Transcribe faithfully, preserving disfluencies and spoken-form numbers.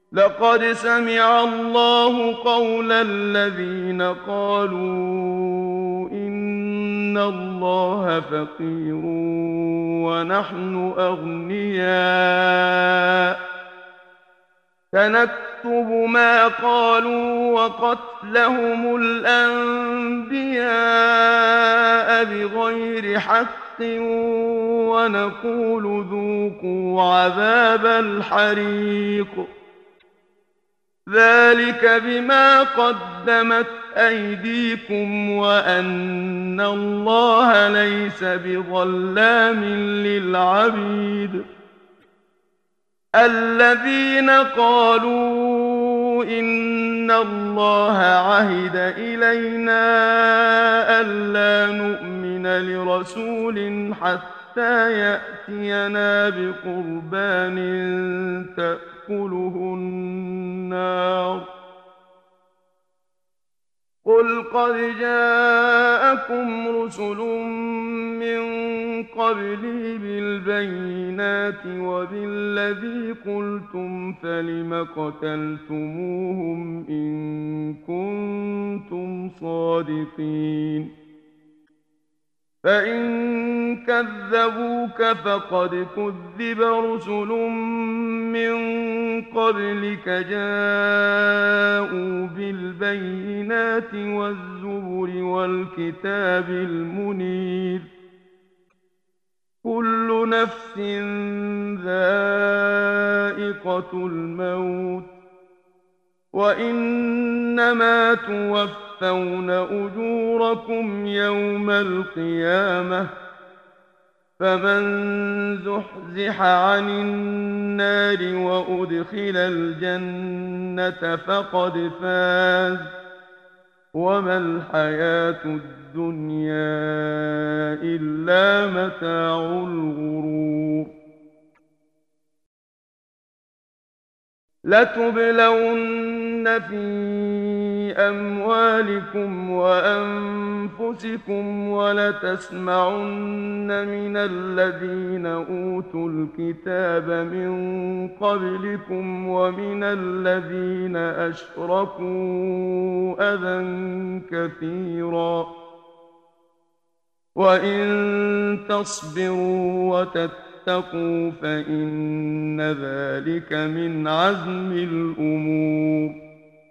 لقد سمع الله قول الذين قالوا إن الله فقير ونحن أغنياء، سنكتب ما قالوا وقتلهم الأنبياء بغير حق ونقول ذوقوا عذاب الحريق، ذلك بما قدمت أيديكم وأن الله ليس بظلام للعبيد. الذين قالوا إن الله عهد إلينا ألا نؤمن لرسول حتى يأتينا بقربان تأكله النار، قل قد جاءكم رسل من قبلي بالبينات وبالذي قلتم فلم قتلتموهم إن كنتم صادقين، فإن كذبوك فقد كذب رسل من قبلك جاءوا بالبينات والزبر والكتاب المنير، كل نفس ذائقة الموت وإنما توفون أجوركم يوم القيامة، فمن زحزح عن النار وأدخل الجنة فقد فاز، وما الحياة الدنيا إلا متاع الغرور. لتبلون في أموالكم وأنفسكم ولتسمعن من الذين أوتوا الكتاب من قبلكم ومن الذين أشركوا أذى كثيرا، وإن تصبروا وتتقوا فإن ذلك من عزم الأمور.